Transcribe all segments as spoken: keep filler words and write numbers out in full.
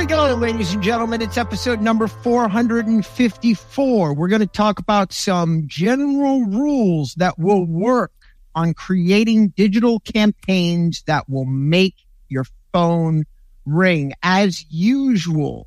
we go, ladies and gentlemen. It's episode number four hundred fifty-four. We're going to talk about some general rules that will work on creating digital campaigns that will make your phone ring. As usual,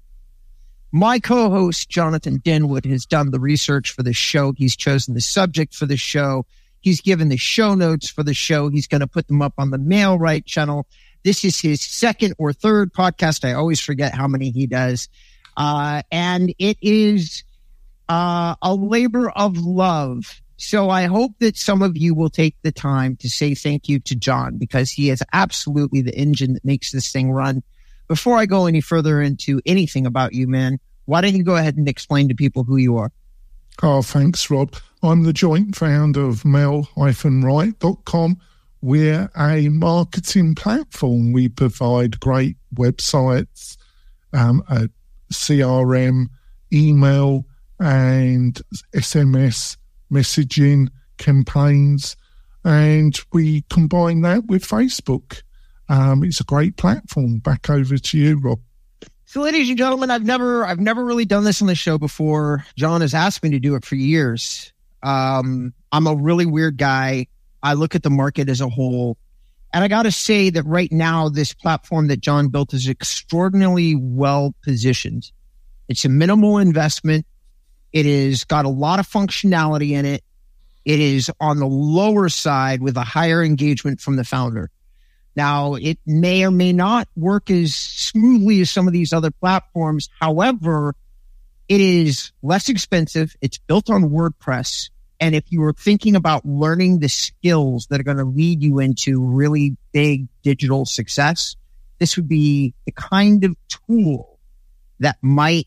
my co-host, Jonathan Denwood, has done the research for the show. He's chosen the subject for the show. He's given the show notes for the show. He's going to put them up on the MailRite channel. This is his second or third podcast. I always forget how many he does. Uh, and it is uh, a labor of love. So I hope that some of you will take the time to say thank you to John, because he is absolutely the engine that makes this thing run. Before I go any further into anything about you, man, why don't you go ahead and explain to people who you are? Oh, thanks, Rob. I'm the joint founder of mail dash right dot com. We're a marketing platform. We provide great websites, um, a C R M, email, and S M S messaging campaigns, and we combine that with Facebook. Um, it's a great platform. Back over to you, Rob. So, ladies and gentlemen, I've never, I've never really done this on the show before. John has asked me to do it for years. Um, I'm a really weird guy. I look at the market as a whole, and I got to say that right now, this platform that John built is extraordinarily well positioned. It's a minimal investment. It is got a lot of functionality in it. It is on the lower side with a higher engagement from the founder. Now, it may or may not work as smoothly as some of these other platforms. However, it is less expensive. It's built on WordPress. And if you were thinking about learning the skills that are going to lead you into really big digital success, this would be the kind of tool that might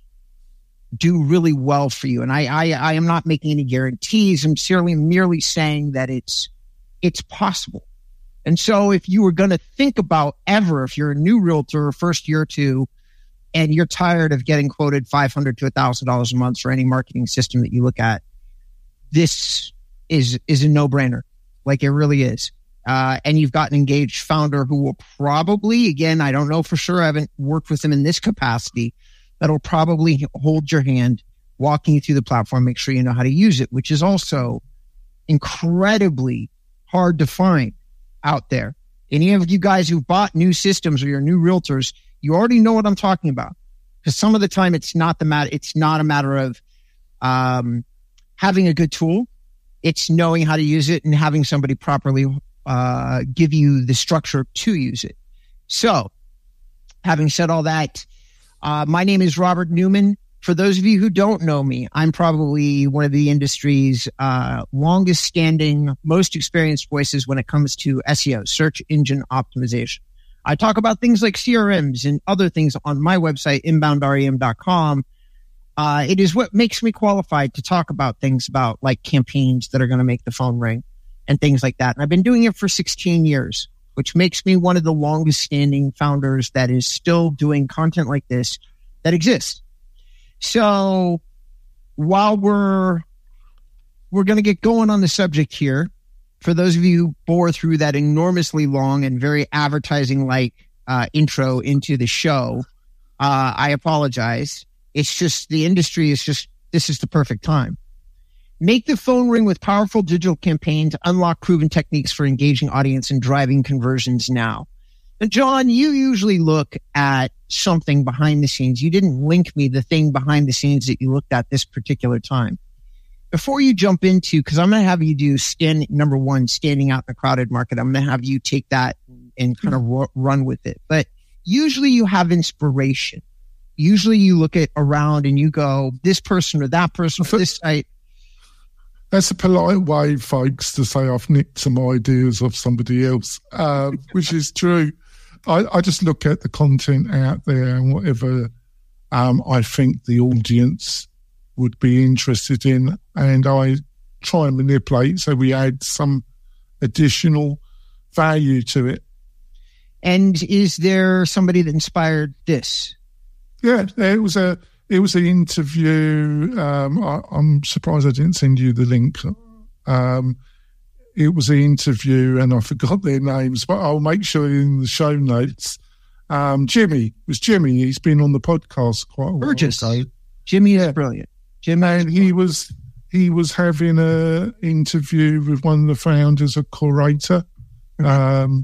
do really well for you. And I, I, I am not making any guarantees. I'm merely, merely saying that it's, it's possible. And so if you were going to think about ever, if you're a new realtor, first year or two, and you're tired of getting quoted five hundred dollars to one thousand dollars a month for any marketing system that you look at, this is is a no-brainer. Like, it really is. Uh, and you've got an engaged founder who will probably, again, I don't know for sure, I haven't worked with him in this capacity, that'll probably hold your hand, walking you through the platform, make sure you know how to use it, which is also incredibly hard to find out there. Any of you guys who've bought new systems or you're new realtors, you already know what I'm talking about. Because some of the time it's not the matter, it's not a matter of um, having a good tool. It's knowing how to use it and having somebody properly uh, give you the structure to use it. So, having said all that, uh, my name is Robert Newman. For those of you who don't know me, I'm probably one of the industry's uh, longest standing, most experienced voices when it comes to S E O, search engine optimization. I talk about things like C R Ms and other things on my website, inbound R E M dot com. Uh, it is what makes me qualified to talk about things about like campaigns that are going to make the phone ring and things like that. And I've been doing it for sixteen years, which makes me one of the longest standing founders that is still doing content like this that exists. So while we're, we're going to get going on the subject here, for those of you who bore through that enormously long and very advertising-like uh, intro into the show, uh, I apologize. It's just the industry is just, this is the perfect time. Make the phone ring with powerful digital campaigns, unlock proven techniques for engaging audience and driving conversions now. And John, you usually look at something behind the scenes. You didn't link me the thing behind the scenes that you looked at this particular time. Before you jump into, because I'm going to have you do stand, number one, standing out in a crowded market. I'm going to have you take that and kind of ro- run with it. But usually you have inspiration. Usually you look at around and you go, this person or that person for this site. That's a polite way, folks, to say I've nicked some ideas of somebody else, uh, which is true. I, I just look at the content out there and whatever um, I think the audience would be interested in, and I try and manipulate so we add some additional value to it. And is there somebody that inspired this? Yeah, it was a it was an interview. Um, I, I'm surprised I didn't send you the link. Um, it was an interview, and I forgot their names, but I'll make sure in the show notes. Um, Jimmy, it was Jimmy. He's been on the podcast quite a while Burgess. ago. Jimmy is brilliant. Jimmy, and he was he was having a interview with one of the founders of Curator, um,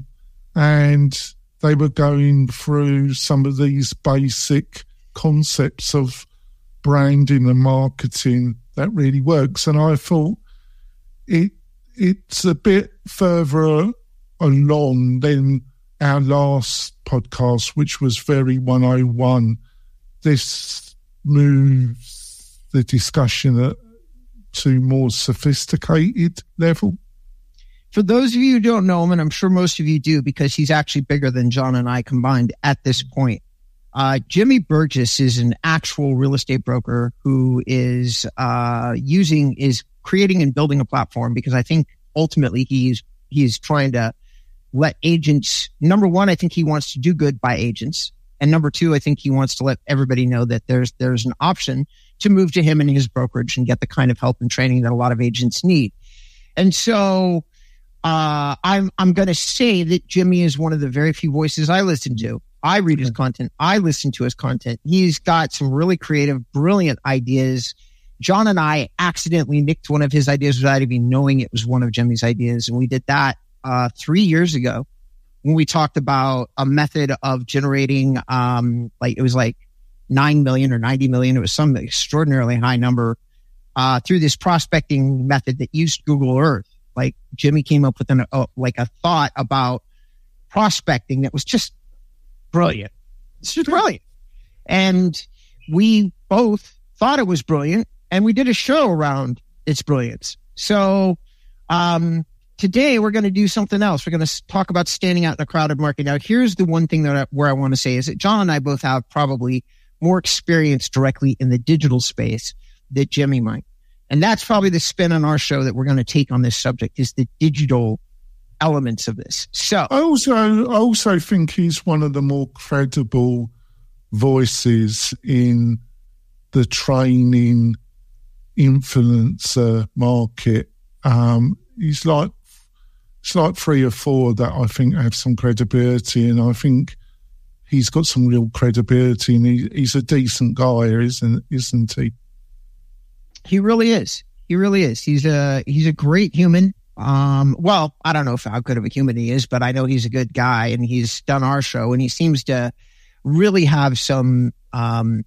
and they were going through some of these basic concepts of branding and marketing that really works. And I thought it it's a bit further along than our last podcast, which was very one oh one. This moves the discussion at, to more sophisticated level. For those of you who don't know him, and I'm sure most of you do because he's actually bigger than John and I combined at this point, uh, Jimmy Burgess is an actual real estate broker who is uh, using, is creating and building a platform, because I think ultimately he's he's trying to let agents, number one, I think he wants to do good by agents. And number two, I think he wants to let everybody know that there's there's an option to move to him and his brokerage and get the kind of help and training that a lot of agents need. And so uh, I'm I'm going to say that Jimmy is one of the very few voices I listen to. I read his content. I listen to his content. He's got some really creative, brilliant ideas. John and I accidentally nicked one of his ideas without even knowing it was one of Jimmy's ideas. And we did that uh, three years ago when we talked about a method of generating, um, like it was like nine million or ninety million. It was some extraordinarily high number uh, through this prospecting method that used Google Earth. Like Jimmy came up with an, uh, like a thought about prospecting that was just brilliant. It's just brilliant. And we both thought it was brilliant, and we did a show around its brilliance. So um, today we're going to do something else. We're going to talk about standing out in a crowded market. Now, here's the one thing that I, where I want to say is that John and I both have probably more experience directly in the digital space that Jimmy might. And that's probably the spin on our show that we're going to take on this subject, is the digital elements of this. So I also, I also think he's one of the more credible voices in the training influencer market. Um, he's like, it's like three or four that I think have some credibility, and I think he's got some real credibility, and he, he's a decent guy, isn't isn't he? He really is. He really is. He's a he's a great human. Um, well, I don't know if how good of a human he is, but I know he's a good guy, and he's done our show, and he seems to really have some. Um,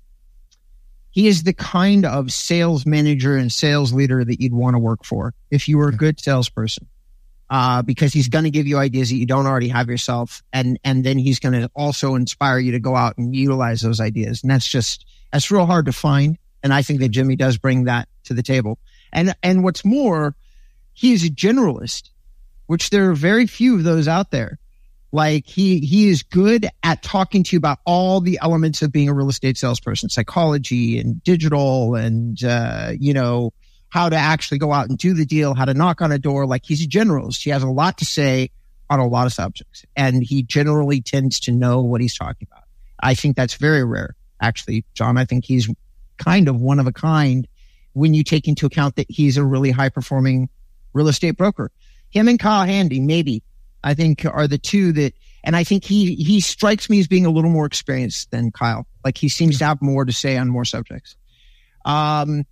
he is the kind of sales manager and sales leader that you'd want to work for if you were a good salesperson, uh, because he's going to give you ideas that you don't already have yourself, and and then he's going to also inspire you to go out and utilize those ideas, and that's just that's real hard to find. And I think that Jimmy does bring that to the table. And and what's more, he is a generalist, which there are very few of those out there. Like he he is good at talking to you about all the elements of being a real estate salesperson, psychology and digital, and uh, you know, how to actually go out and do the deal, how to knock on a door. Like he's a generalist. He has a lot to say on a lot of subjects, and he generally tends to know what he's talking about. I think that's very rare, actually, John. I think he's kind of one of a kind when you take into account that he's a really high performing real estate broker. Him and Kyle Handy, maybe, I think are the two that, and I think he, he strikes me as being a little more experienced than Kyle. Like he seems to have more to say on more subjects. Um,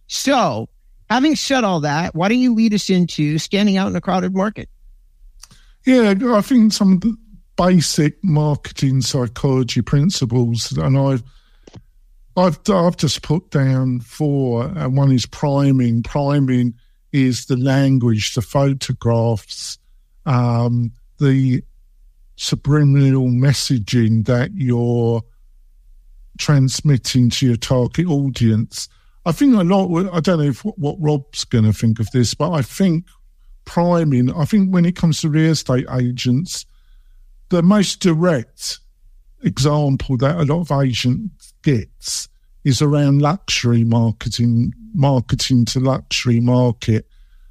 so having said all that, why don't you lead us into standing out in a crowded market? Yeah, I think some of the basic marketing psychology principles, and I've, I've, I've just put down four, and one is priming. Priming is the language, the photographs, um, the subliminal messaging that you're transmitting to your target audience. I think a lot, I don't know if, what Rob's going to think of this, but I think priming, I think when it comes to real estate agents, the most direct example that a lot of agents gets is around luxury marketing, marketing to luxury market.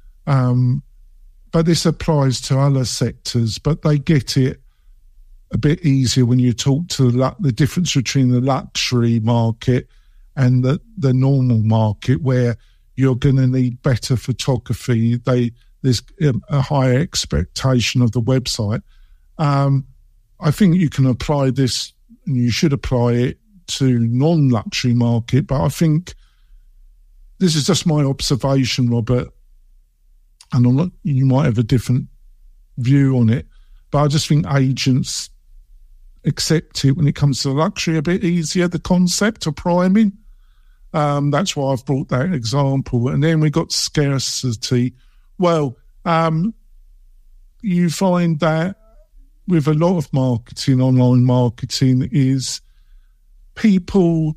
Um, but this applies to other sectors, but they get it a bit easier when you talk to the, the difference between the luxury market and the, the normal market, where you're going to need better photography. They, there's a higher expectation of the website. Um, I think you can apply this, and you should apply it to non-luxury market, but I think this is just my observation, Robert, and I'm not, you might have a different view on it, but I just think agents accept it when it comes to luxury a bit easier, the concept of priming. Um, that's why I've brought that example. And then we got scarcity. Well, um, you find that with a lot of marketing, online marketing, is people,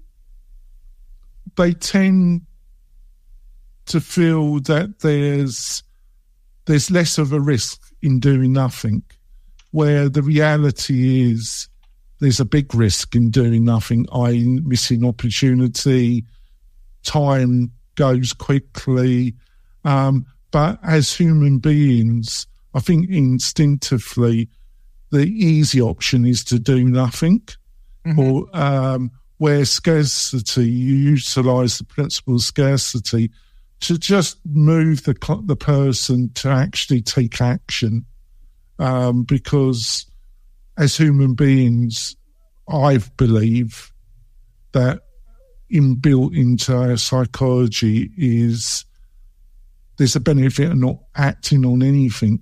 they tend to feel that there's there's less of a risk in doing nothing, where the reality is there's a big risk in doing nothing, that is missing opportunity, time goes quickly. Um, but as human beings, I think instinctively the easy option is to do nothing. Mm-hmm. Or um, where scarcity, you utilise the principle of scarcity to just move the the person to actually take action. Um, because as human beings, I believe that inbuilt into our psychology is there's a benefit of not acting on anything.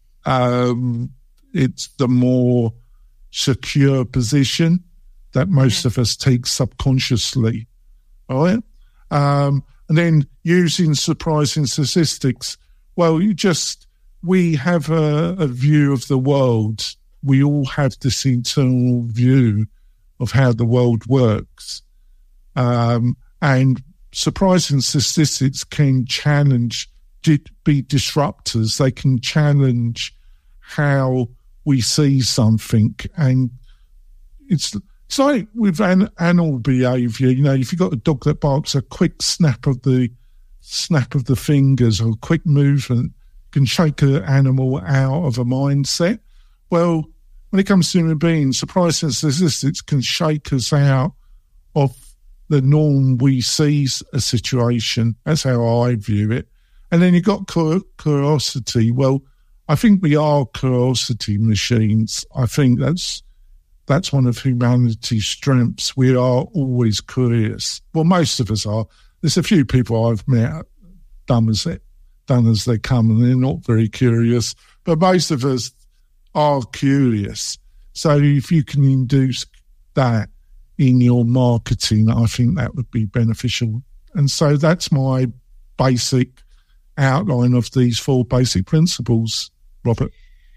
Um, it's the more secure position that most of us take subconsciously, all right? Um, and then using surprising statistics, well, you just, we have a, a view of the world. We all have this internal view of how the world works. Um, and surprising statistics can challenge, be disruptors. They can challenge how we see something. And it's, it's like with an, animal behaviour, you know, if you've got a dog that barks, a quick snap of the snap of the fingers or a quick movement can shake an animal out of a mindset. Well, when it comes to human beings, surprising statistics can shake us out of the norm we see a situation. That's how I view it. And then you've got curiosity. Well, I think we are curiosity machines. I think that's that's one of humanity's strengths. We are always curious. Well, most of us are. There's a few people I've met, dumb as it, done as they come, and they're not very curious. But most of us are curious. So if you can induce that in your marketing, I think that would be beneficial. And so that's my basic outline of these four basic principles, Robert.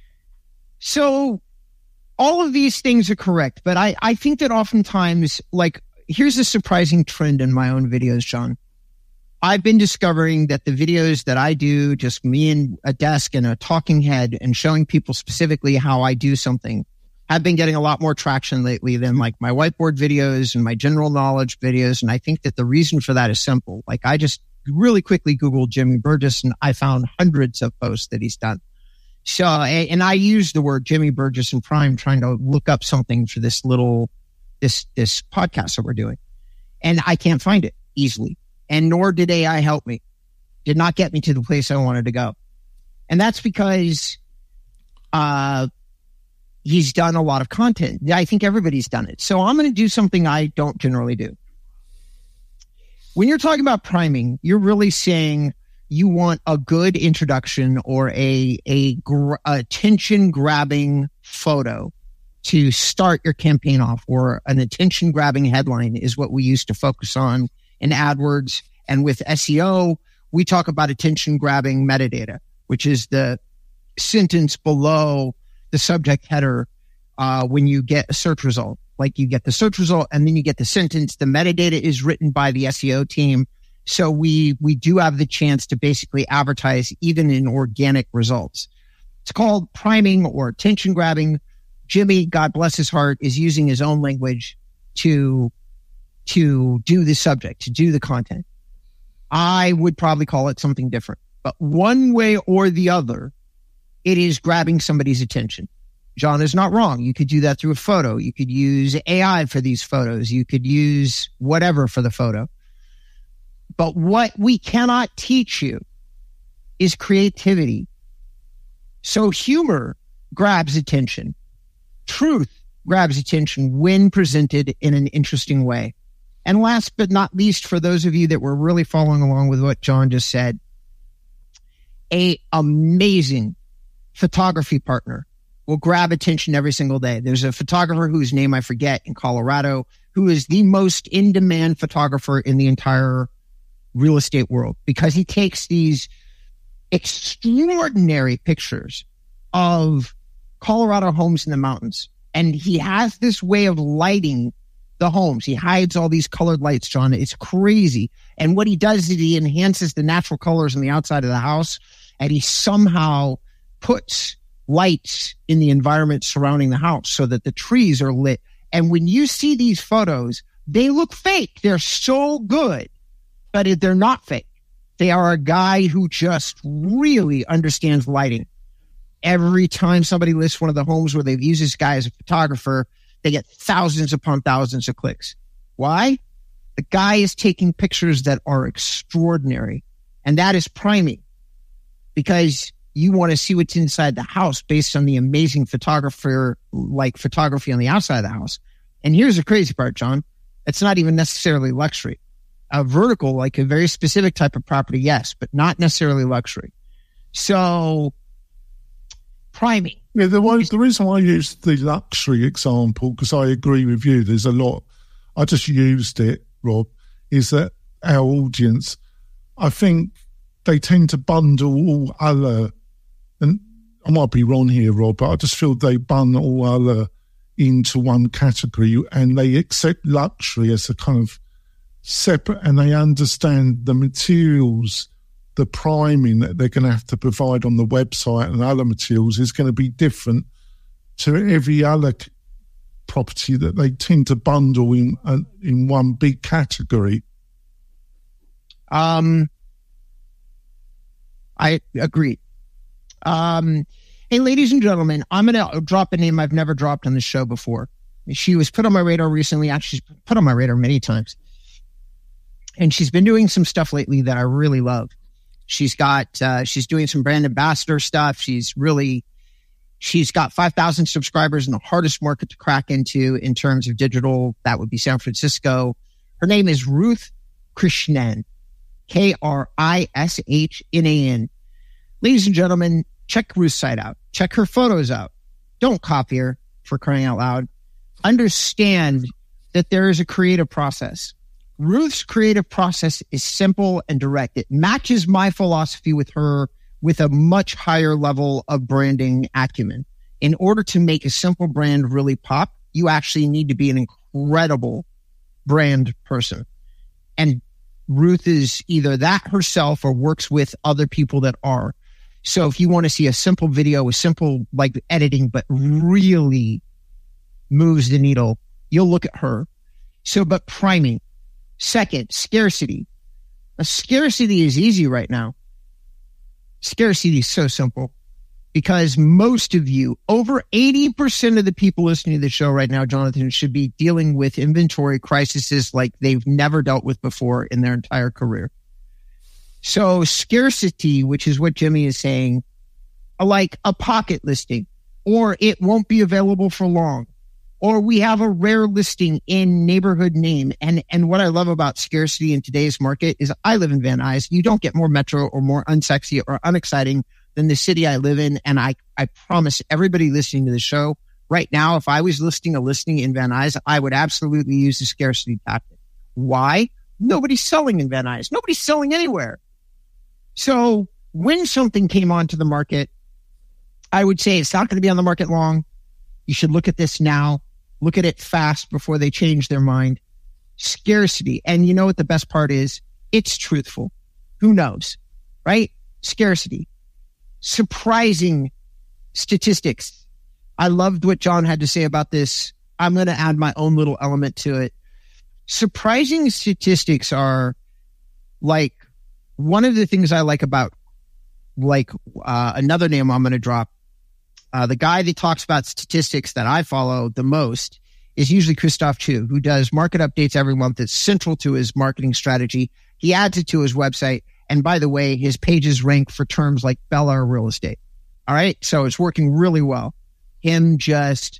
So all of these things are correct, but I, I think that oftentimes, like, here's a surprising trend in my own videos, John. I've been discovering that the videos that I do, just me and a desk and a talking head and showing people specifically how I do something, have been getting a lot more traction lately than like my whiteboard videos and my general knowledge videos. And I think that the reason for that is simple. Like, I just really quickly Googled Jimmy Burgess and I found hundreds of posts that he's done. So, and I used the word Jimmy Burgess and Prime trying to look up something for this little, this, this podcast that we're doing. And I can't find it easily. And nor did A I help me. Did not get me to the place I wanted to go. And that's because, uh, he's done a lot of content. I think everybody's done it. So I'm going to do something I don't generally do. When you're talking about priming, you're really saying you want a good introduction or a, a gr- attention grabbing photo to start your campaign off, or an attention grabbing headline is what we used to focus on in AdWords. And with S E O, we talk about attention grabbing metadata, which is the sentence below the subject header uh, when you get a search result. Like, you get the search result and then you get the sentence. The metadata is written by the S E O team. So we, we do have the chance to basically advertise even in organic results. It's called priming or attention grabbing. Jimmy, God bless his heart, is using his own language to, to do the subject, to do the content. I would probably call it something different, but one way or the other, it is grabbing somebody's attention. John is not wrong. You could do that through a photo. You could use A I for these photos. You could use whatever for the photo. But what we cannot teach you is creativity. So humor grabs attention. truth grabs attention when presented in an interesting way. And last but not least, for those of you that were really following along with what John just said, a amazing photography partner will grab attention every single day. There's a photographer whose name I forget in Colorado, who is the most in-demand photographer in the entire real estate world, because he takes these extraordinary pictures of Colorado homes in the mountains. And he has this way of lighting the homes. He hides all these colored lights, John. It's crazy. And what he does is he enhances the natural colors on the outside of the house, and he somehow puts lights in the environment surrounding the house so that the trees are lit. And when you see these photos, they look fake. They're so good, but they're not fake. They are a guy who just really understands lighting. Every time somebody lists one of the homes where they've used this guy as a photographer, they get thousands upon thousands of clicks. Why? The guy is taking pictures that are extraordinary. And that is priming, because you want to see what's inside the house based on the amazing photographer, like photography on the outside of the house. And here's the crazy part, John. It's not even necessarily luxury. A vertical, like a very specific type of property, yes, but not necessarily luxury. So priming. Yeah, the, way, the reason why I used the luxury example, because I agree with you, there's a lot, I just used it, Rob, is that our audience, I think they tend to bundle all other, and I might be wrong here, Rob, but I just feel they bundle all other into one category, and they accept luxury as a kind of separate, and they understand the materials, the priming that they're going to have to provide on the website and other materials is going to be different to every other c- property that they tend to bundle in uh, in one big category. Um, I agree. Um, hey, ladies and gentlemen, I'm going to drop a name I've never dropped on the show before. She was put on my radar recently. Actually, she's put on my radar many times. And she's been doing some stuff lately that I really love. She's got, uh, she's doing some brand ambassador stuff. She's really, she's got five thousand subscribers in the hardest market to crack into in terms of digital. That would be San Francisco. Her name is Ruth Krishnan, K R I S H N A N. Ladies and gentlemen, check Ruth's site out. Check her photos out. Don't copy her, for crying out loud. Understand that there is a creative process. Ruth's creative process is simple and direct. It matches my philosophy with her with a much higher level of branding acumen. In order to make a simple brand really pop, you actually need to be an incredible brand person. And Ruth is either that herself or works with other people that are. So if you want to see a simple video with simple like editing, but really moves the needle, you'll look at her. So, but priming. Second, scarcity. A scarcity is easy right now. Scarcity is so simple because most of you, over eighty percent of the people listening to the show right now, Jonathan, should be dealing with inventory crises like they've never dealt with before in their entire career. So scarcity, which is what Jimmy is saying, like a pocket listing, or it won't be available for long, or we have a rare listing in neighborhood name. And, and what I love about scarcity in today's market is I live in Van Nuys. You don't get more metro or more unsexy or unexciting than the city I live in. And I, I promise everybody listening to the show right now, if I was listing a listing in Van Nuys, I would absolutely use the scarcity tactic. Why? Nobody's selling in Van Nuys. Nobody's selling anywhere. So when something came onto the market, I would say it's not going to be on the market long. You should look at this now. Look at it fast before they change their mind. Scarcity. And you know what the best part is? It's truthful. Who knows, right? Scarcity. Surprising statistics. I loved what John had to say about this. I'm going to add my own little element to it. Surprising statistics are like one of the things I like about like uh, another name I'm going to drop. Uh, the guy that talks about statistics that I follow the most is usually Christoph Chu, who does market updates every month. It's central to his marketing strategy. He adds it to his website. And by the way, his pages rank for terms like Bel Air real estate. All right. So it's working really well. Him just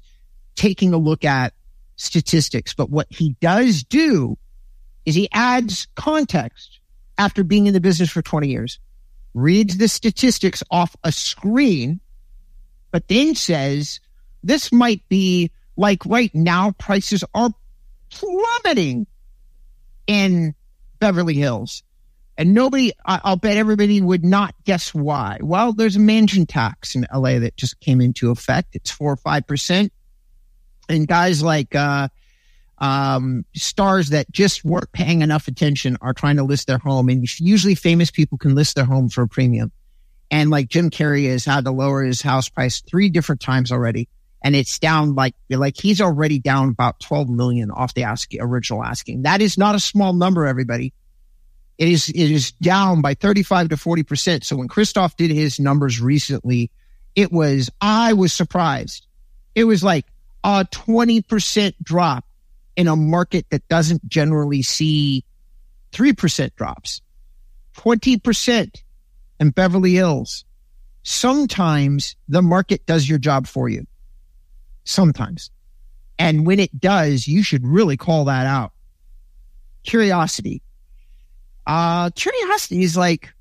taking a look at statistics. But what he does do is he adds context after being in the business for twenty years, reads the statistics off a screen, but then says, this might be like right now, prices are plummeting in Beverly Hills. And nobody, I'll bet everybody would not guess why. Well, there's a mansion tax in L A that just came into effect. It's four or five percent. And guys like uh, um, stars that just weren't paying enough attention are trying to list their home. And usually famous people can list their home for a premium. And like Jim Carrey has had to lower his house price three different times already. And it's down like, like he's already down about twelve million off the ask, original asking. That is not a small number, everybody. It is, it is down by thirty-five to forty percent. So when Christoph did his numbers recently, it was, I was surprised. It was like a twenty percent drop in a market that doesn't generally see three percent drops. twenty percent in Beverly Hills. Sometimes the market does your job for you. Sometimes. And when it does, you should really call that out. Curiosity. Uh, curiosity is like,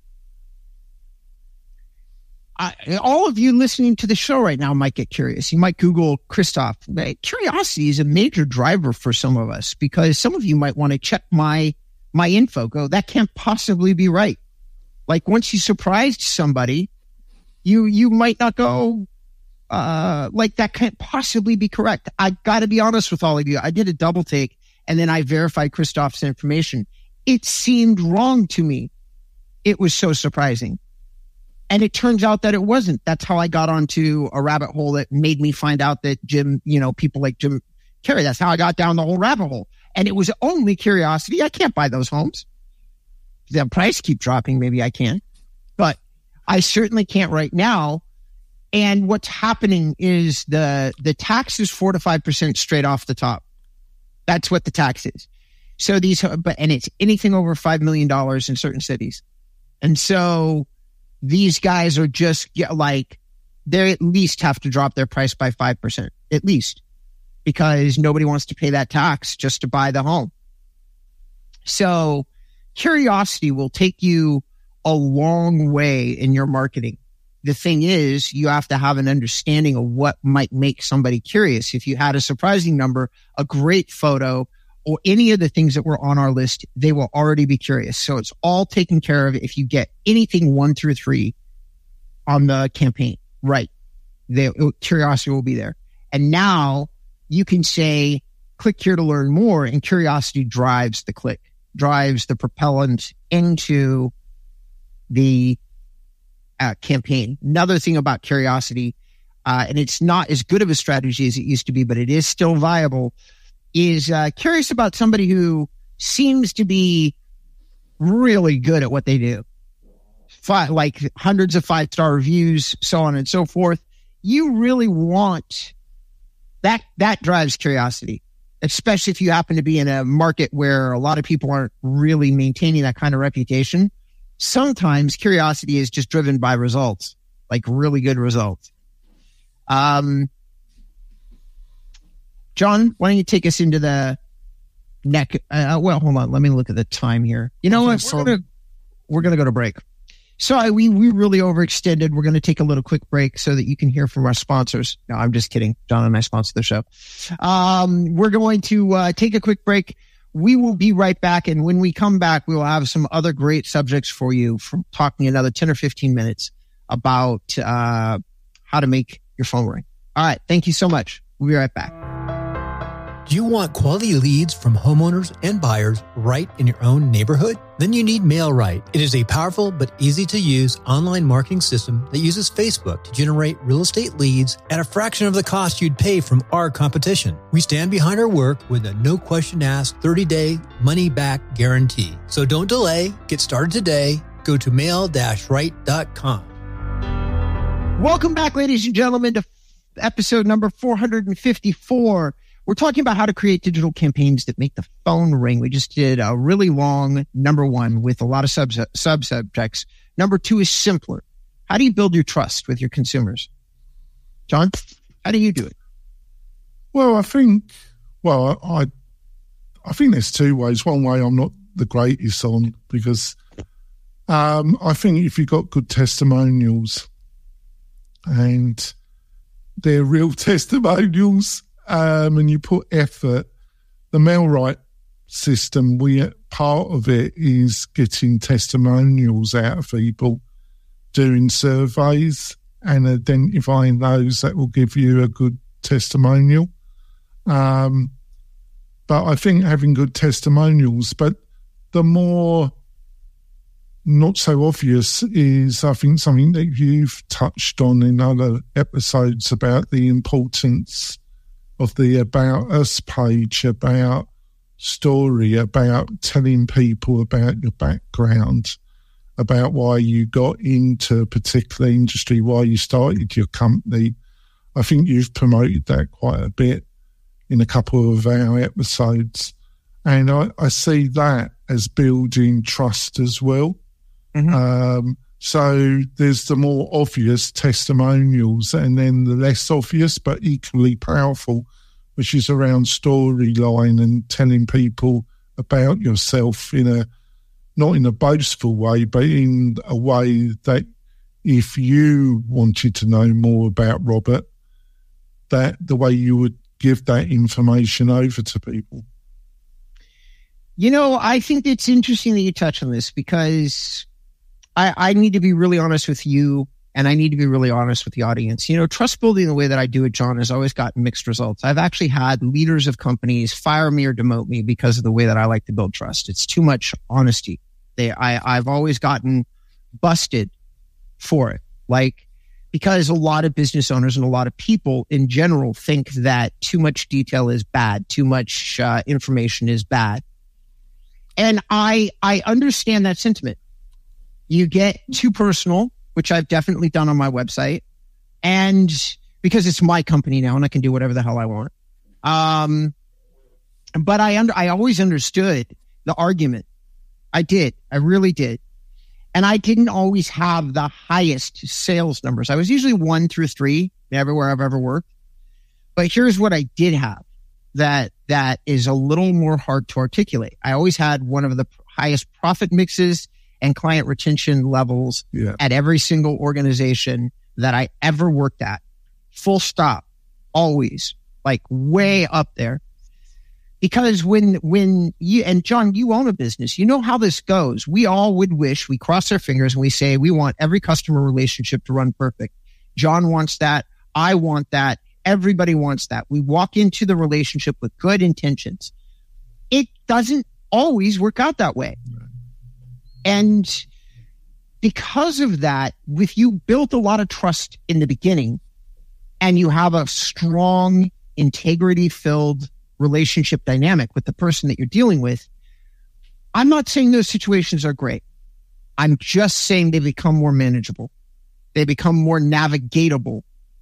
I, all of you listening to the show right now might get curious. You might Google Christoph. Curiosity is a major driver for some of us because some of you might want to check my, my info. Go, that can't possibly be right. Like once you surprised somebody, you, you might not go, uh, like that can't possibly be correct. I got to be honest with all of you. I did a double take and then I verified Christoph's information. It seemed wrong to me. It was so surprising. And it turns out that it wasn't. That's how I got onto a rabbit hole that made me find out that Jim, you know, people like Jim Carrey, that's how I got down the whole rabbit hole. And it was only curiosity. I can't buy those homes. If the price keep dropping, maybe I can. But I certainly can't right now. And what's happening is the, the tax is four to five percent straight off the top. That's what the tax is. So these, but, and it's anything over five million dollars in certain cities. And so these guys are just yeah, like, they at least have to drop their price by five percent, at least, because nobody wants to pay that tax just to buy the home. So curiosity will take you a long way in your marketing. The thing is, you have to have an understanding of what might make somebody curious. If you had a surprising number, a great photo, or any of the things that were on our list, they will already be curious. So it's all taken care of if you get anything one through three on the campaign, right? The curiosity will be there. And now you can say, click here to learn more. And curiosity drives the click, drives the propellant into the uh, campaign. Another thing about curiosity, uh, and it's not as good of a strategy as it used to be, but it is still viable, is uh, curious about somebody who seems to be really good at what they do. Five, like hundreds of five-star reviews, so on and so forth. You really want that. That drives curiosity, especially if you happen to be in a market where a lot of people aren't really maintaining that kind of reputation. Sometimes curiosity is just driven by results, like really good results. Um, John, why don't you take us into the neck? Uh, well, hold on. Let me look at the time here. You know what? We're gonna, we're gonna go to break. Sorry, we we really overextended. We're gonna take a little quick break so that you can hear from our sponsors. No, I'm just kidding. John and I sponsor the show. Um, we're going to uh, take a quick break. We will be right back, and when we come back, we will have some other great subjects for you. From talking another ten or fifteen minutes about uh, how to make your phone ring. All right. Thank you so much. We'll be right back. Do you want quality leads from homeowners and buyers right in your own neighborhood? Then you need MailRight. It is a powerful but easy to use online marketing system that uses Facebook to generate real estate leads at a fraction of the cost you'd pay from our competition. We stand behind our work with a no question asked thirty day money back guarantee. So don't delay. Get started today. Go to mail right dot com. Welcome back, ladies and gentlemen, to episode number four hundred fifty-four. We're talking about how to create digital campaigns that make the phone ring. We just did a really long number one with a lot of sub sub-subjects. Number two is simpler. How do you build your trust with your consumers? John, how do you do it? Well, I think, well, I, I think there's two ways. One way I'm not the greatest on because um, I think if you've got good testimonials and they're real testimonials um, and you put effort, the MailRight system, we part of it is getting testimonials out of people, doing surveys and identifying those that will give you a good testimonial. Um, but I think having good testimonials, but the more not so obvious is, I think, something that you've touched on in other episodes about the importance of the About Us page, about story, about telling people about your background, about why you got into a particular industry, why you started your company. I think you've promoted that quite a bit in a couple of our episodes. And I, I see that as building trust as well. Mm-hmm. Um, so there's the more obvious testimonials and then the less obvious but equally powerful, which is around storyline and telling people about yourself in a, not in a boastful way, but in a way that if you wanted to know more about Robert, that the way you would give that information over to people. You know, I think it's interesting that you touch on this because I, I need to be really honest with you and I need to be really honest with the audience. You know, trust building the way that I do it, John, has always gotten mixed results. I've actually had leaders of companies fire me or demote me because of the way that I like to build trust. It's too much honesty. They, I, I've always gotten busted for it. Like, because a lot of business owners and a lot of people in general think that too much detail is bad, too much uh, information is bad. And I, I understand that sentiment. You get too personal, which I've definitely done on my website. And because it's my company now and I can do whatever the hell I want. Um, but I under, I always understood the argument. I did. I really did. And I didn't always have the highest sales numbers. I was usually one through three everywhere I've ever worked. But here's what I did have that, that is a little more hard to articulate. I always had one of the highest profit mixes and client retention levels yeah. at every single organization that I ever worked at. Full stop. Always. Like way up there. Because when, when you, and John, you own a business, you know how this goes. We all would wish, we cross our fingers and we say, we want every customer relationship to run perfect. John wants that. I want that. Everybody wants that. We walk into the relationship with good intentions. It doesn't always work out that way. And because of that, if you built a lot of trust in the beginning and you have a strong, integrity-filled relationship dynamic with the person that you're dealing with, I'm not saying those situations are great. I'm just saying they become more manageable. They become more navigatable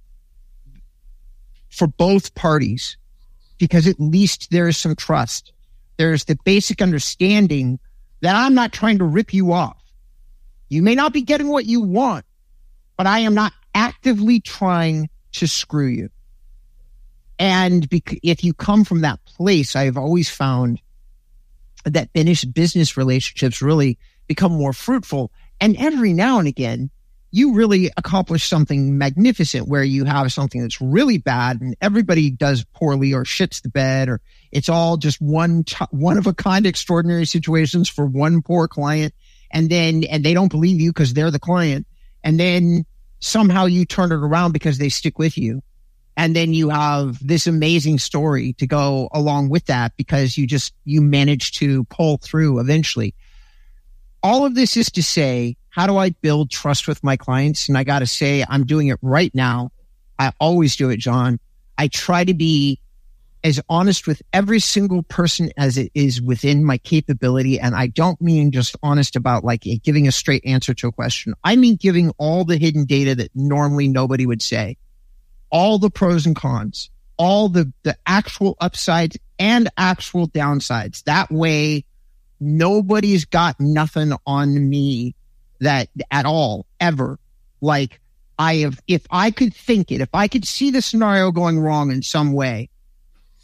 for both parties because at least there is some trust. There's the basic understanding that I'm not trying to rip you off. You may not be getting what you want, but I am not actively trying to screw you. And bec- if you come from that place, I've always found that business relationships really become more fruitful. And every now and again, you really accomplish something magnificent where you have something that's really bad and everybody does poorly or shits the bed, or it's all just one, t- one of a kind extraordinary situations for one poor client. And then, and they don't believe you because they're the client. And then somehow you turn it around because they stick with you. And then you have this amazing story to go along with that because you just, you manage to pull through eventually. All of this is to say, how do I build trust with my clients? And I got to say, I'm doing it right now. I always do it, John. I try to be as honest with every single person as it is within my capability. And I don't mean just honest about like giving a straight answer to a question. I mean giving all the hidden data that normally nobody would say. All the pros and cons, all the, the actual upsides and actual downsides. That way, nobody's got nothing on me that at all, ever. Like I have, if I could think it, if I could see the scenario going wrong in some way,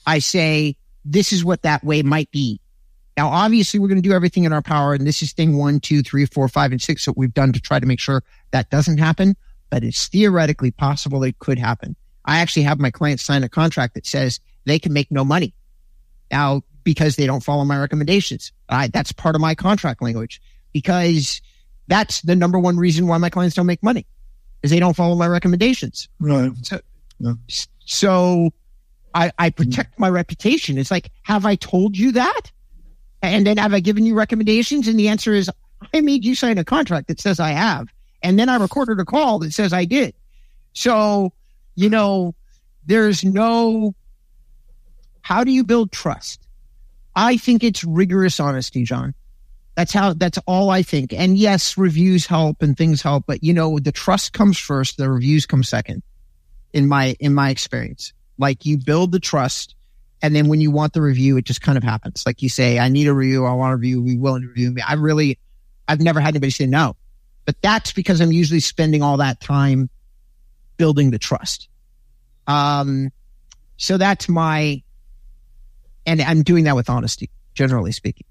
I say, this is what that way might be. Now, obviously, we're going to do everything in our power, and this is thing one, two, three, four, five, and six that we've done to try to make sure that doesn't happen, but it's theoretically possible it could happen. I actually have my clients sign a contract that says they can make no money now because they don't follow my recommendations. I, that's part of my contract language, because that's the number one reason why my clients don't make money, is they don't follow my recommendations. Right. So, yeah. so I, I protect my reputation. It's like, have I told you that? And then have I given you recommendations? And the answer is, I made you sign a contract that says I have. And then I recorded a call that says I did. So, you know, there's no, how do you build trust? I think it's rigorous honesty, John. That's how, that's all I think. And yes, reviews help and things help, but you know, the trust comes first, the reviews come second in my, in my experience. Like, you build the trust, and then when you want the review, it just kind of happens. Like you say, I need a review. I want a review. Are you willing to review me? I really, I've never had anybody say no, but that's because I'm usually spending all that time building the trust. Um, so that's my, and I'm doing that with honesty, generally speaking.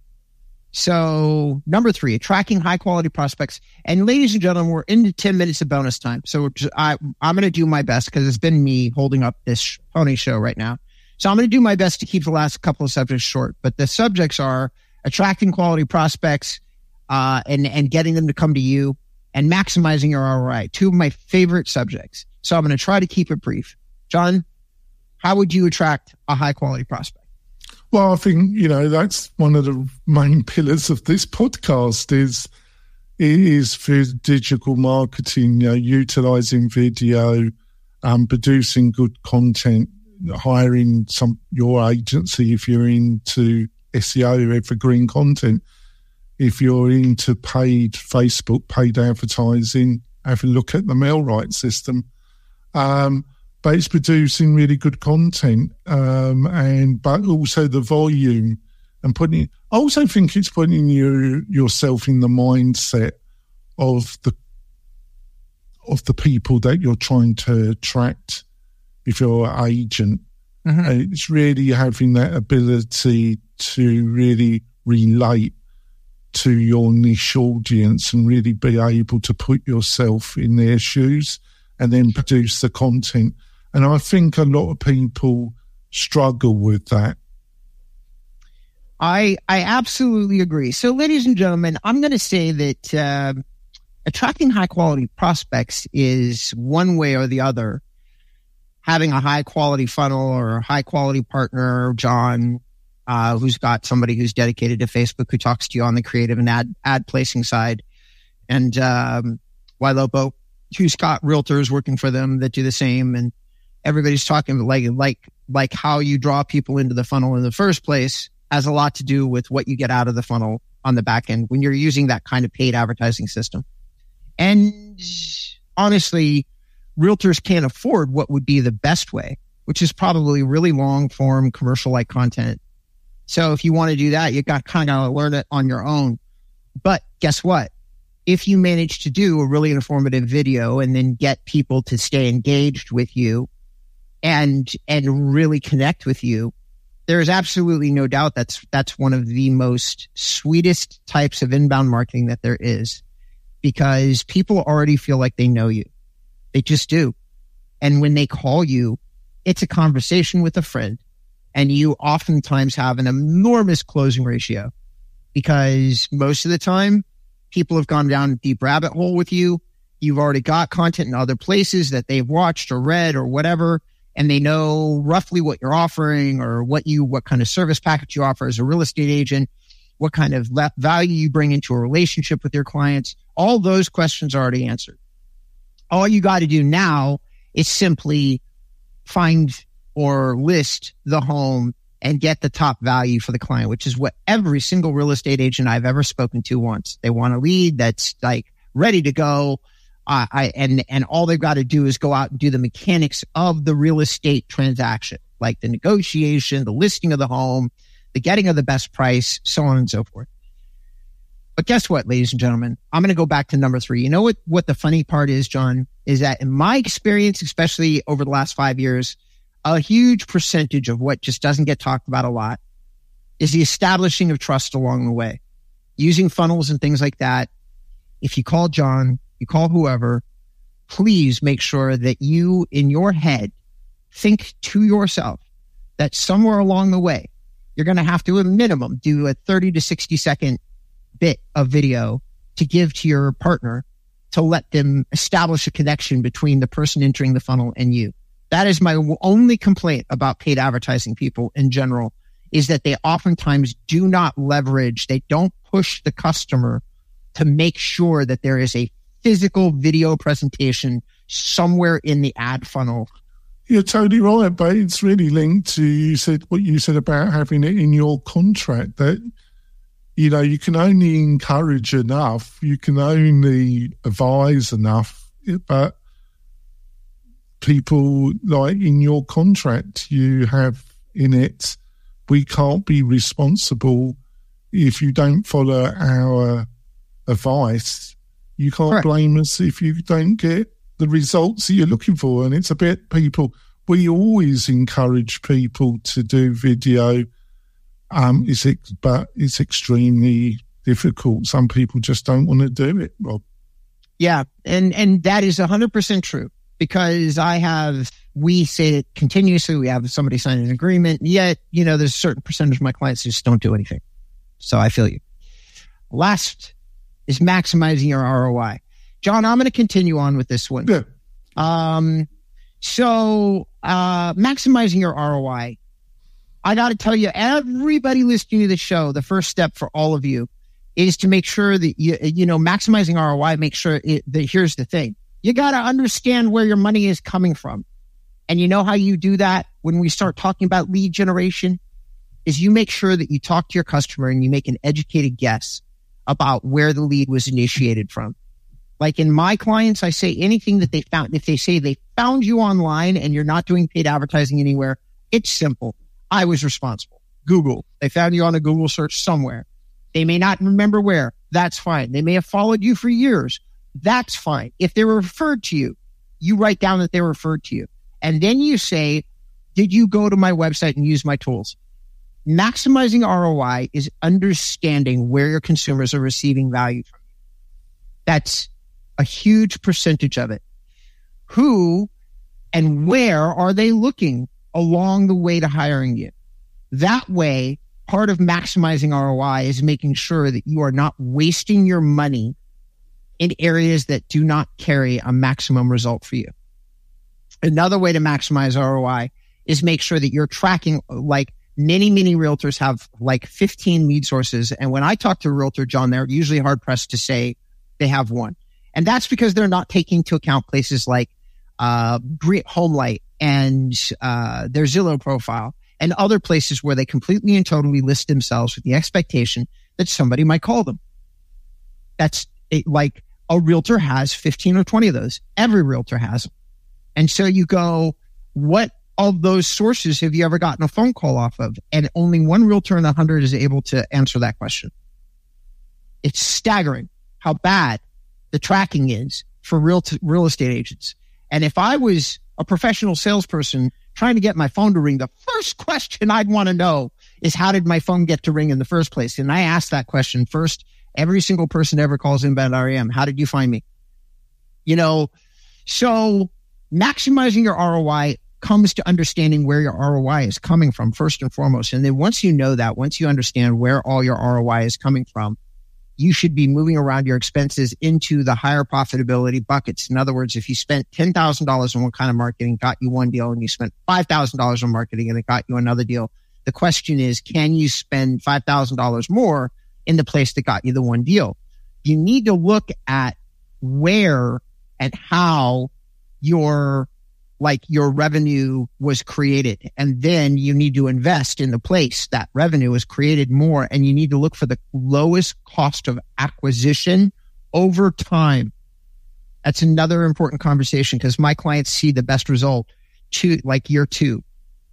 So number three, attracting high quality prospects. And ladies and gentlemen, we're into ten minutes of bonus time. So just, I, I'm going to do my best, because it's been me holding up this pony show right now. So I'm going to do my best to keep the last couple of subjects short, but the subjects are attracting quality prospects, uh, and, and getting them to come to you, and maximizing your R O I. Two of my favorite subjects. So I'm going to try to keep it brief. John, how would you attract a high quality prospect? Well, I think, you know, that's one of the main pillars of this podcast is, is for digital marketing, you know, utilizing video, um, producing good content, hiring some, your agency if you're into S E O, evergreen content. If you're into paid Facebook, paid advertising, have a look at the MailRight system. Um, but it's producing really good content, um, and but also the volume and putting. I also think it's putting you yourself in the mindset of the of the people that you're trying to attract. If you're an agent, mm-hmm. It's really having that ability to really relate to your niche audience and really be able to put yourself in their shoes and then produce the content. And I think a lot of people struggle with that. I I absolutely agree. So, ladies and gentlemen, I'm going to say that uh, attracting high quality prospects is one way or the other. Having a high quality funnel or a high quality partner, John, uh, who's got somebody who's dedicated to Facebook, who talks to you on the creative and ad ad placing side, and um, Ylopo, who's got realtors working for them that do the same, and everybody's talking like like like how you draw people into the funnel in the first place has a lot to do with what you get out of the funnel on the back end when you're using that kind of paid advertising system. And honestly, realtors can't afford what would be the best way, which is probably really long form commercial like content. So if you want to do that, you got kind of learn it on your own. But guess what? If you manage to do a really informative video and then get people to stay engaged with you and and really connect with you, there is absolutely no doubt that's that's one of the most sweetest types of inbound marketing that there is, because people already feel like they know you. They just do. And when they call you, it's a conversation with a friend, and you oftentimes have an enormous closing ratio, because most of the time people have gone down a deep rabbit hole with you. You've already got content in other places that they've watched or read or whatever, and they know roughly what you're offering or what you, what kind of service package you offer as a real estate agent, what kind of le- value you bring into a relationship with your clients. All those questions are already answered. All you got to do now is simply find or list the home and get the top value for the client, which is what every single real estate agent I've ever spoken to wants. They want a lead that's like ready to go. Uh, I, and, and all they've got to do is go out and do the mechanics of the real estate transaction, like the negotiation, the listing of the home, the getting of the best price, so on and so forth. But guess what, ladies and gentlemen? I'm going to go back to number three. You know what, what the funny part is, John, is that in my experience, especially over the last five years, a huge percentage of what just doesn't get talked about a lot is the establishing of trust along the way. Using funnels and things like that. If you call John, you call whoever, please make sure that you, in your head, think to yourself that somewhere along the way, you're going to have to, at minimum, do a thirty to sixty second bit of video to give to your partner to let them establish a connection between the person entering the funnel and you. That is my only complaint about paid advertising people in general, is that they oftentimes do not leverage, they don't push the customer to make sure that there is a physical video presentation somewhere in the ad funnel. You're totally right, but it's really linked to you said what you said about having it in your contract that, you know, you can only encourage enough, you can only advise enough, but people, like in your contract, you have in it, we can't be responsible if you don't follow our advice. You can't Correct. blame us if you don't get the results that you're looking for. And it's a bit people, we always encourage people to do video, um, it's, but it's extremely difficult. Some people just don't want to do it, Rob. Yeah, and, and that is one hundred percent true, because I have, we say it continuously, we have somebody sign an agreement, yet, you know, there's a certain percentage of my clients who just don't do anything. So I feel you. Last is maximizing your R O I. John, I'm going to continue on with this one. Yeah. Um, so, uh, maximizing your R O I. I got to tell you, everybody listening to the show, the first step for all of you is to make sure that you, you know, maximizing R O I, make sure it, that here's the thing. You got to understand where your money is coming from. And you know how you do that when we start talking about lead generation is you make sure that you talk to your customer and you make an educated guess about where the lead was initiated from. Like in my clients, I say anything that they found, if they say they found you online and you're not doing paid advertising anywhere, it's simple. I was responsible. Google. They found you on a Google search somewhere. They may not remember where. That's fine. They may have followed you for years. That's fine. If they were referred to you, you write down that they were referred to you. And then you say, did you go to my website and use my tools? Maximizing R O I is understanding where your consumers are receiving value from you. That's a huge percentage of it. Who and where are they looking along the way to hiring you? That way, part of maximizing R O I is making sure that you are not wasting your money in areas that do not carry a maximum result for you. Another way to maximize R O I is make sure that you're tracking, like many, many realtors have like fifteen lead sources. And when I talk to a realtor, John, they're usually hard pressed to say they have one. And that's because they're not taking into account places like uh, HomeLight and uh, their Zillow profile and other places where they completely and totally list themselves with the expectation that somebody might call them. That's it, like a realtor has fifteen or twenty of those. Every realtor has them. And so you go, what of those sources have you ever gotten a phone call off of? And only one realtor in a hundred is able to answer that question. It's staggering how bad the tracking is for real, t- real estate agents. And if I was a professional salesperson trying to get my phone to ring, the first question I'd want to know is, how did my phone get to ring in the first place? And I ask that question first. Every single person that ever calls Inbound R E M, how did you find me? You know, so maximizing your R O I comes to understanding where your R O I is coming from first and foremost. And then once you know that, once you understand where all your R O I is coming from, you should be moving around your expenses into the higher profitability buckets. In other words, if you spent ten thousand dollars on one kind of marketing, got you one deal, and you spent five thousand dollars on marketing and it got you another deal, the question is, can you spend five thousand dollars more in the place that got you the one deal? You need to look at where and how your like your revenue was created. And then you need to invest in the place that revenue was created more. And you need to look for the lowest cost of acquisition over time. That's another important conversation, because my clients see the best result to like year two.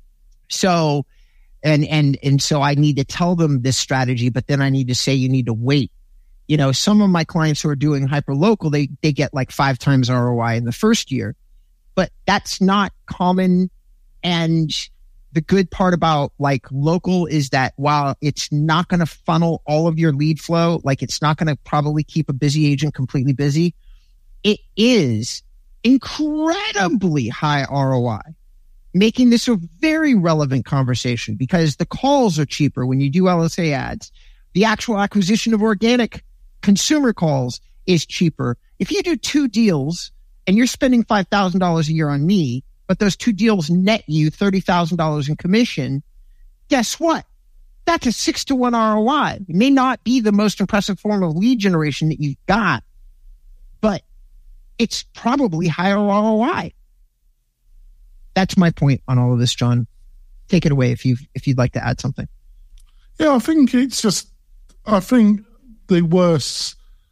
So, and, and, and so I need to tell them this strategy, but then I need to say, you need to wait. You know, some of my clients who are doing hyper local, they, they get like five times R O I in the first year. But that's not common And the good part about like local is that while it's not going to funnel all of your lead flow, like it's not going to probably keep a busy agent completely busy, it is incredibly high R O I, making this a very relevant conversation because the calls are cheaper when you do L S A ads. The actual acquisition of organic consumer calls is cheaper. If you do two deals and you're spending five thousand dollars a year on me, but those two deals net you thirty thousand dollars in commission, guess what? That's a six to one R O I. It may not be the most impressive form of lead generation that you've got, but it's probably higher R O I. That's my point on all of this, John. Take it away if you if you'd like to add something. Yeah, I think it's just, I think the worst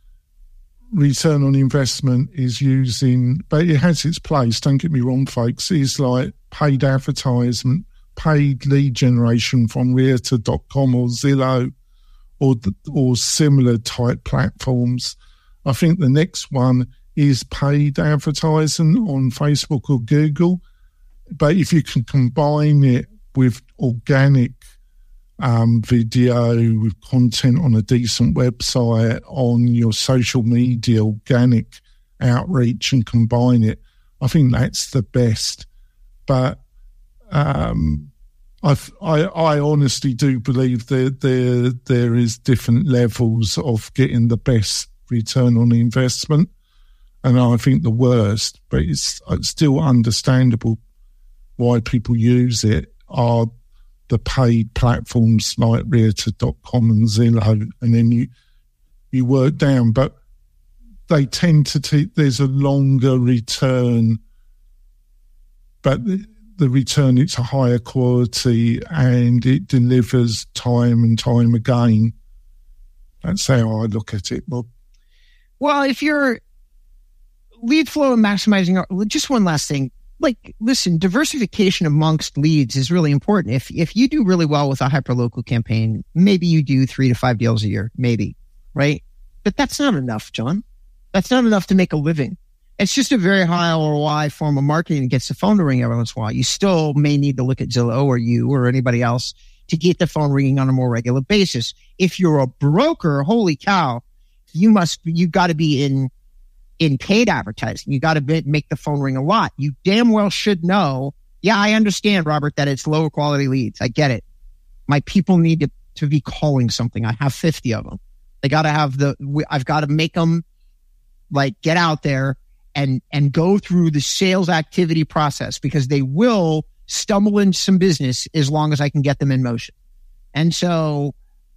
return on investment is using, but it has its place, don't get me wrong, folks, is like paid advertisement, paid lead generation from realtor dot com or Zillow or, or similar type platforms. I think the next one is paid advertising on Facebook or Google. But if you can combine it with organic um, video, with content on a decent website, on your social media, organic outreach, and combine it, I think that's the best. But um, I, I, I honestly do believe that there there is different levels of getting the best return on investment. And I think the worst, but it's, it's still understandable why people use it, are the paid platforms like realtor dot com and Zillow, and then you you work down. But they tend to take, there's a longer return, but the, the return, it's a higher quality and it delivers time and time again. That's how I look at it, Bob. Well, if you're lead flow and maximizing, our, just one last thing. Like, listen, diversification amongst leads is really important. If if you do really well with a hyperlocal campaign, maybe you do three to five deals a year, maybe, right? But that's not enough, John. That's not enough to make a living. It's just a very high R O I form of marketing that gets the phone to ring every once in a while. You still may need to look at Zillow or you or anybody else to get the phone ringing on a more regular basis. If you're a broker, holy cow, you must, you've got to be in in paid advertising. You got to make the phone ring a lot. You damn well should know. Yeah, I understand, Robert, that it's lower quality leads. I get it. My people need to, to be calling something. I have fifty of them. They got to have the, I've got to make them like get out there and, and go through the sales activity process because they will stumble into some business as long as I can get them in motion. And so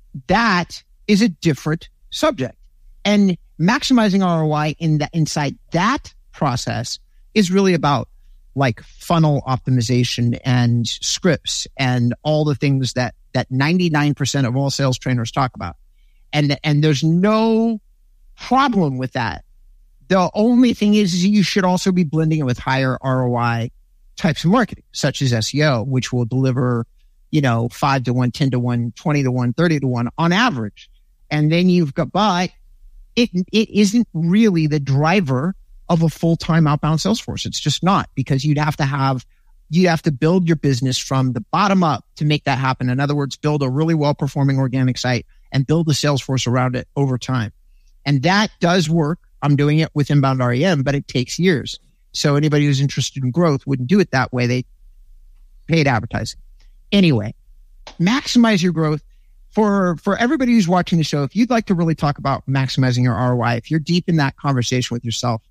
that is a different subject. And maximizing R O I in the, inside that process is really about like funnel optimization and scripts and all the things that, that ninety-nine percent of all sales trainers talk about. And, and there's no problem with that. The only thing is, is you should also be blending it with higher R O I types of marketing, such as S E O, which will deliver, you know, five to one, ten to one, twenty to one, thirty to one on average. And then you've got, but It it isn't really the driver of a full-time outbound sales force. It's just not, because you'd have to have, you'd have to build your business from the bottom up to make that happen. In other words, build a really well-performing organic site and build a sales force around it over time. And that does work. I'm doing it with Inbound R E M, but it takes years. So anybody who's interested in growth wouldn't do it that way. They paid advertising. Anyway, maximize your growth. For for everybody who's watching the show, if you'd like to really talk about maximizing your R O I, if you're deep in that conversation with yourself,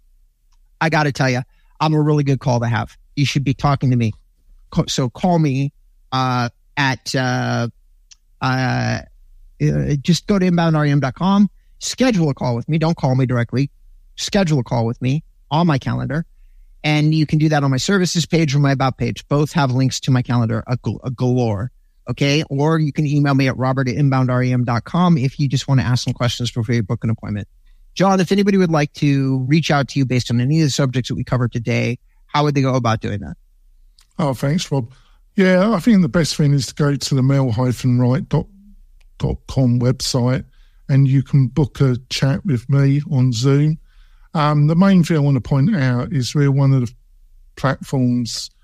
I got to tell you, I'm a really good call to have. You should be talking to me. So call me uh, at, uh, uh, uh, just go to inbound R E M dot com, schedule a call with me. Don't call me directly. Schedule a call with me on my calendar. And you can do that on my services page or my about page. Both have links to my calendar, a, gal- a galore. Okay. Or you can email me at robert at inbound R E M dot com if you just want to ask some questions before you book an appointment. John, if anybody would like to reach out to you based on any of the subjects that we covered today, how would they go about doing that? Oh, thanks, Rob. Yeah, I think the best thing is to go to the mel dash right dot com website and you can book a chat with me on Zoom. Um, the main thing I want to point out is we're one of the platforms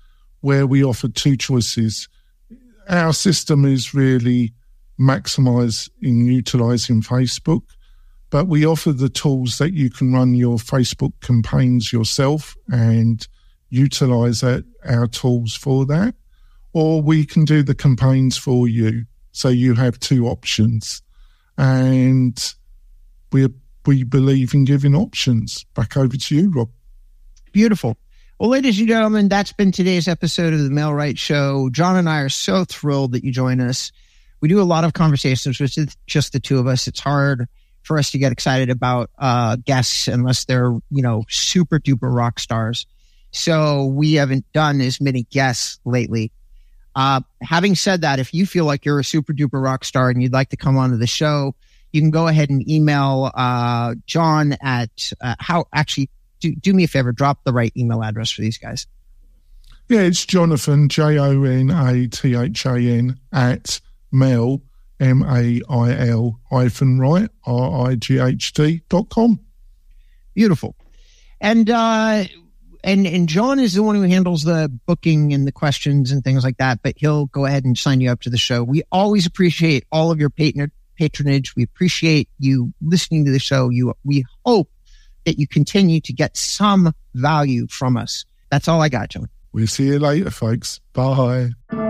where we offer two choices. Our system is really maximize in utilizing Facebook, but we offer the tools that you can run your Facebook campaigns yourself and utilize that, our tools for that, or we can do the campaigns for you. So you have two options, and we we believe in giving options. Back over to you, Rob. Beautiful. Well, ladies and gentlemen, that's been today's episode of the MailRight Show. John and I are so thrilled that you join us. We do a lot of conversations with just the two of us. It's hard for us to get excited about uh, guests unless they're, you know, super duper rock stars. So we haven't done as many guests lately. Uh, having said that, if you feel like you're a super duper rock star and you'd like to come onto the show, you can go ahead and email uh, John at uh, how actually do, do me a favor, drop the right email address for these guys. Yeah, it's Jonathan, J O N A T H A N at mail, M A I L hyphen right, R I G H T dot com. Beautiful. And, uh, and, and John is the one who handles the booking and the questions and things like that, but he'll go ahead and sign you up to the show. We always appreciate all of your patron, patronage. We appreciate you listening to the show. You, we hope that you continue to get some value from us. That's all I got, John. We'll see you later, folks. Bye.